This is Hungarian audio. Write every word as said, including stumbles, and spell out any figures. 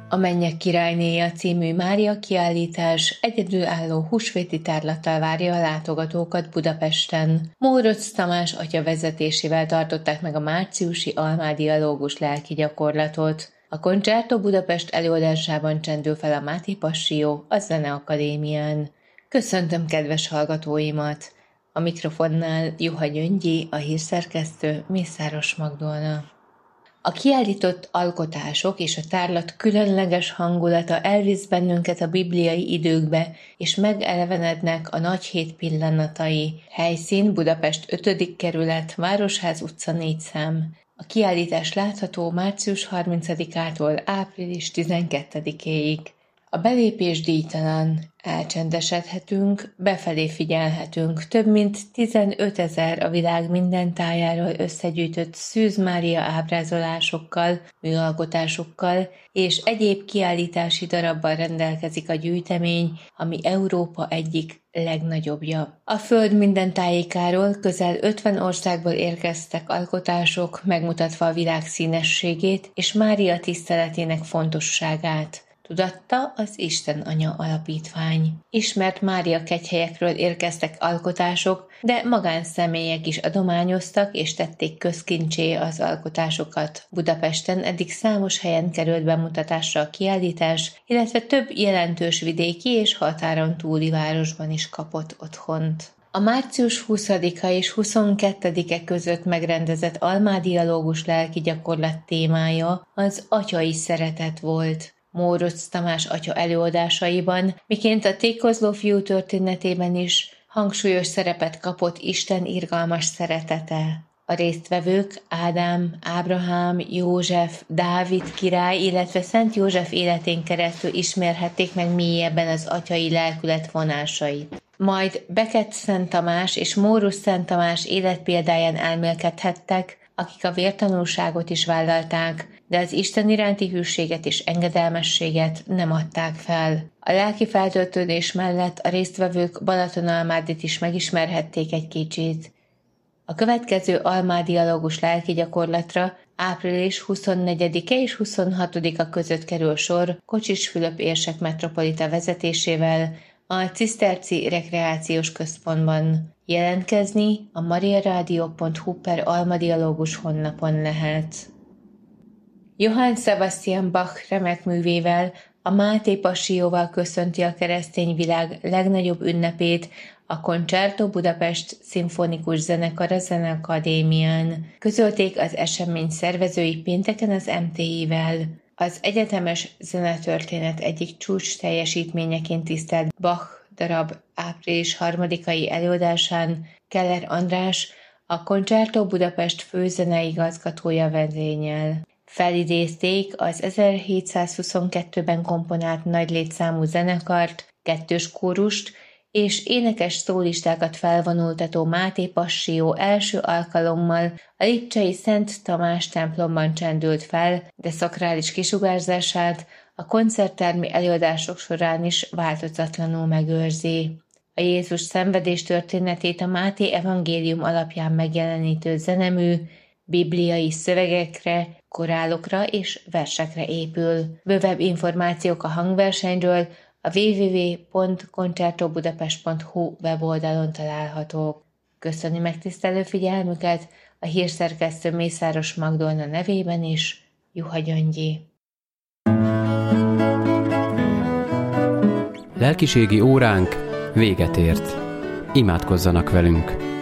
A Mennyek királynéja című Mária kiállítás egyedülálló húsvéti tárlattal várja a látogatókat Budapesten. Mórocz Tamás atya vezetésével tartották meg a márciusi almádialógus lelki gyakorlatot. A Concerto Budapest előadásában csendül fel a Máté Passió a Zeneakadémián. Köszöntöm kedves hallgatóimat! A mikrofonnál Juha Gyöngyi, a hírszerkesztő Mészáros Magdolna. A kiállított alkotások és a tárlat különleges hangulata elvisz bennünket a bibliai időkbe, és megelevenednek a nagy hét pillanatai. Helyszín Budapest ötödik kerület, Városház utca négy szám. A kiállítás látható március harmincadikától április tizenkettedikéig. A belépés díjtalan, elcsendesedhetünk, befelé figyelhetünk, több mint tizenötezer a világ minden tájáról összegyűjtött Szűz Mária ábrázolásokkal, műalkotásokkal és egyéb kiállítási darabbal rendelkezik a gyűjtemény, ami Európa egyik legnagyobbja. A föld minden tájékáról közel ötven országból érkeztek alkotások, megmutatva a világ színességét és Mária tiszteletének fontosságát. Tudatta az Isten Anya Alapítvány. Ismert Mária kegyhelyekről érkeztek alkotások, de magánszemélyek is adományoztak és tették közkincsé az alkotásokat. Budapesten eddig számos helyen került bemutatásra a kiállítás, illetve több jelentős vidéki és határon túli városban is kapott otthont. A március huszadika és huszonkettedike között megrendezett almádialógus lelki gyakorlat témája az atyai szeretet volt. Mórocz Tamás atya előadásaiban, miként a tékozló fiú történetében is hangsúlyos szerepet kapott Isten irgalmas szeretete. A résztvevők Ádám, Ábrahám, József, Dávid király, illetve Szent József életén keresztül ismerhették meg mélyebben az atyai lelkület vonásait. Majd Beckett Szent Tamás és Mórus Szent Tamás életpéldáján elmélkedhettek, akik a vértanúságot is vállalták, de az Isten iránti hűséget és engedelmességet nem adták fel. A lelki feltöltődés mellett a résztvevők Balatonalmádit is megismerhették egy kicsit. A következő almádialógus lelki gyakorlatra április huszonnegyedike és huszonhatodika között kerül sor Kocsis Fülöp érsek metropolita vezetésével a Ciszterci Rekreációs Központban. Jelentkezni a mariaradio pont hu per almadialógus honlapon lehet. Johann Sebastian Bach remek művével, a Máté Passióval köszönti a keresztény világ legnagyobb ünnepét a Concerto Budapest szimfonikus zenekar a Zeneakadémián. Közölték az esemény szervezői pénteken az em té i-vel. Az egyetemes zenetörténet egyik csúcs teljesítményeként tisztelt Bach darab április harmadikai előadásán Keller András, a Concerto Budapest főzenei igazgatója vezényel. Felidézték az ezerhétszázhuszonkettőben komponált nagy létszámú zenekart, kettős kórust és énekes szólistákat felvonultató Máté Passió első alkalommal a lipcsei Szent Tamás templomban csendült fel, de szakrális kisugárzását a koncerttermi előadások során is változatlanul megőrzi. A Jézus szenvedés történetét a Máté evangélium alapján megjelenítő zenemű bibliai szövegekre, korálokra és versekre épül. Bővebb információk a hangversenyről a double-u double-u double-u pont concerto budapest pont hu weboldalon találhatók. Köszöni megtisztelő figyelmüket a hírszerkesztő Mészáros Magdolna nevében is, Juha Gyöngyi. Lelkiségi óránk véget ért. Imádkozzanak velünk!